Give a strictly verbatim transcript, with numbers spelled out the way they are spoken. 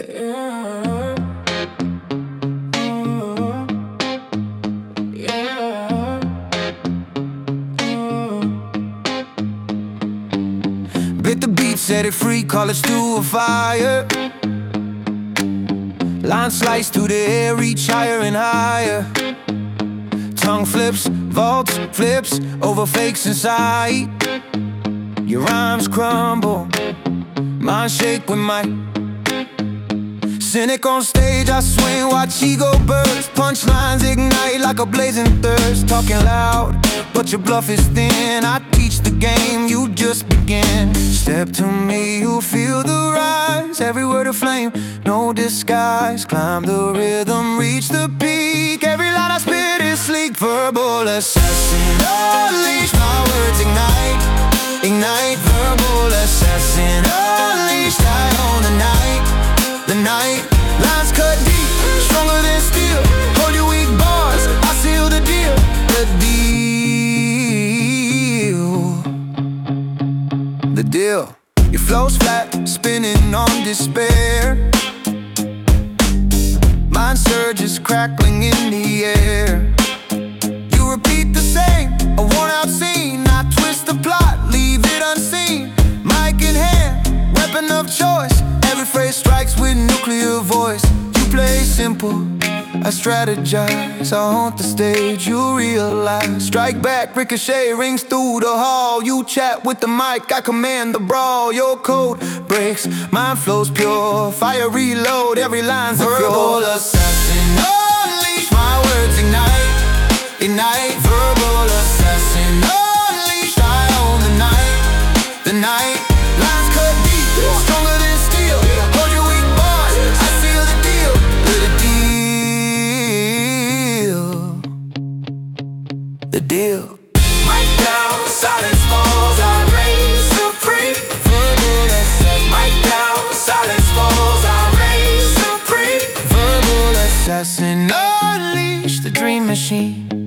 Yeah. Mm. Yeah. Mm. Bit the beat, set it free, call it to a fire. Line slice through the air, reach higher and higher. Tongue flips, vaults, flips over fakes inside. Your rhymes crumble, mind shake with my cynic on stage. I swing, watch ego burst. Punchlines ignite like a blazing thirst. Talking loud, but your bluff is thin. I teach the game, you just begin. Step to me, you'll feel the rise. Every word a flame, no disguise. Climb the rhythm, reach the peak. Every line I spit is sleek. Verbal assassin, unleash. My words ignite, ignite. Verbal assassin, unleashed. I own the night, the night. Lines cut deep, stronger than steel. Hold your weak bars, I seal the deal. The deal, the deal. Your flow's flat, spinning on despair. Mind surges crackling in the air. You repeat the same, a worn-out scene. I twist the plot, leave it unseen. Mic in hand, weapon of choice. Every phrase strikes with nuclear voice. You play simple, I strategize. I haunt the stage, you realize. Strike back, ricochet rings through the hall. You chat with the mic, I command the brawl. Your code breaks, mine flows pure. Fire reload, every line's a verbal assassin. Unleash, my words ignite, ignite. Verbal assassin. Unleashed, I own the night, the night. Lines cut deep, stronger than steel. Hold your weak bars, I seal the deal. The deal, the deal. Mic down, silence falls, I reign supreme. Verbal assassin. Mic down, silence falls, I reign supreme. Verbal assassin, unleash the dream machine.